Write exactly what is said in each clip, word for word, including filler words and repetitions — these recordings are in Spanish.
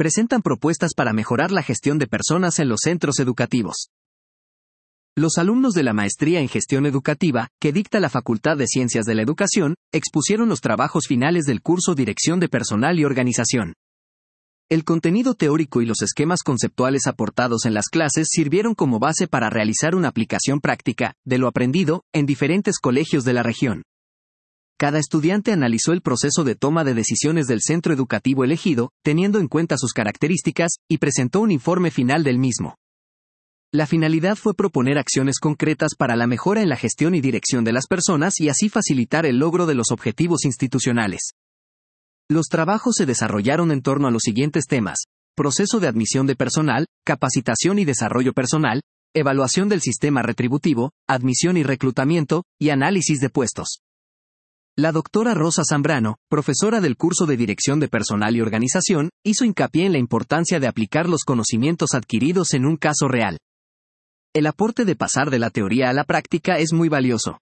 presentan propuestas para mejorar la gestión de personas en los centros educativos. Los alumnos de la Maestría en Gestión Educativa, que dicta la Facultad de Ciencias de la Educación, expusieron los trabajos finales del curso Dirección de Personal y Organización. El contenido teórico y los esquemas conceptuales aportados en las clases sirvieron como base para realizar una aplicación práctica de lo aprendido en diferentes colegios de la región. Cada estudiante analizó el proceso de toma de decisiones del centro educativo elegido, teniendo en cuenta sus características, y presentó un informe final del mismo. La finalidad fue proponer acciones concretas para la mejora en la gestión y dirección de las personas y así facilitar el logro de los objetivos institucionales. Los trabajos se desarrollaron en torno a los siguientes temas: proceso de admisión de personal, capacitación y desarrollo personal, evaluación del sistema retributivo, admisión y reclutamiento, y análisis de puestos. La doctora Rosa Zambrano, profesora del curso de Dirección de Personal y Organización, hizo hincapié en la importancia de aplicar los conocimientos adquiridos en un caso real. El aporte de pasar de la teoría a la práctica es muy valioso.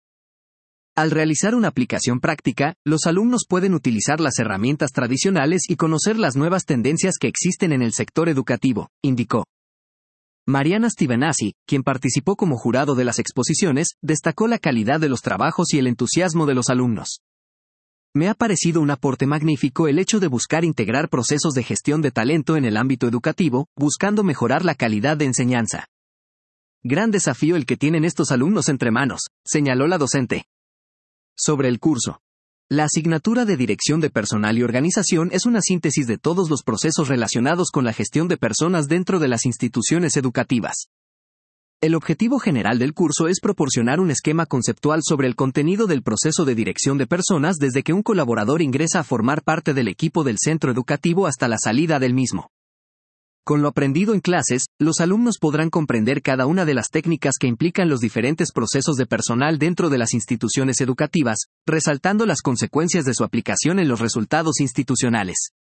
Al realizar una aplicación práctica, los alumnos pueden utilizar las herramientas tradicionales y conocer las nuevas tendencias que existen en el sector educativo, indicó. Mariana Stivenasi, quien participó como jurado de las exposiciones, destacó la calidad de los trabajos y el entusiasmo de los alumnos. Me ha parecido un aporte magnífico el hecho de buscar integrar procesos de gestión de talento en el ámbito educativo, buscando mejorar la calidad de enseñanza. Gran desafío el que tienen estos alumnos entre manos, señaló la docente. Sobre el curso. La asignatura de Dirección de Personal y Organización es una síntesis de todos los procesos relacionados con la gestión de personas dentro de las instituciones educativas. El objetivo general del curso es proporcionar un esquema conceptual sobre el contenido del proceso de dirección de personas desde que un colaborador ingresa a formar parte del equipo del centro educativo hasta la salida del mismo. Con lo aprendido en clases, los alumnos podrán comprender cada una de las técnicas que implican los diferentes procesos de personal dentro de las instituciones educativas, resaltando las consecuencias de su aplicación en los resultados institucionales.